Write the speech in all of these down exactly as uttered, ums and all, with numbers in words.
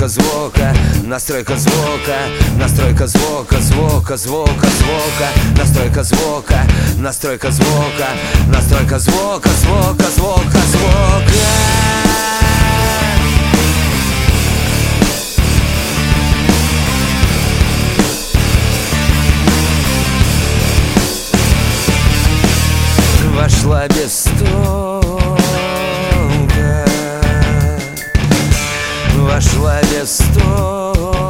настройка звука, настройка звука, настройка звука, звука, звука, звука, настройка звука, настройка звука, настройка звука, звука, звука, звука. Вошла без стука, вошла без стука.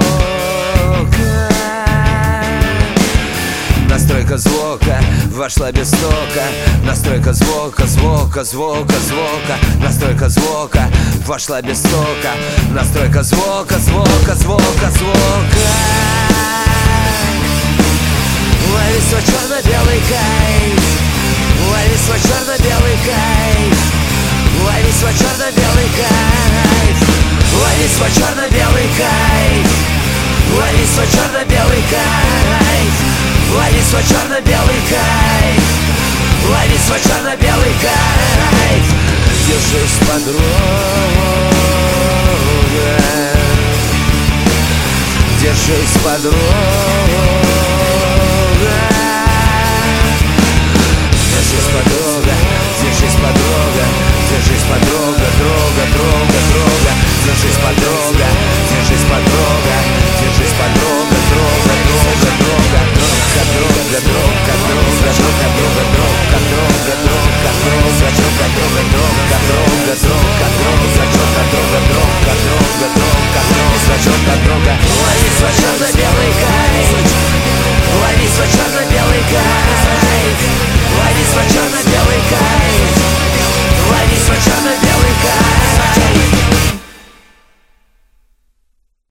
Настройка звука, вошла без стука. Настройка звука, звука, звука, звука. Настройка звука, вошла без стука. Настройка звука, звука, звука, звука. Лови свой черно-белый кайф, лови свой черно-белый кайф, лови свой черно-белый кайф, лови свой черно-белый кайф, лови свой черно-белый кайф, лови свой черно-белый кайф, лови свой черно-белый кайф. Держись, подруга, держись, подруга.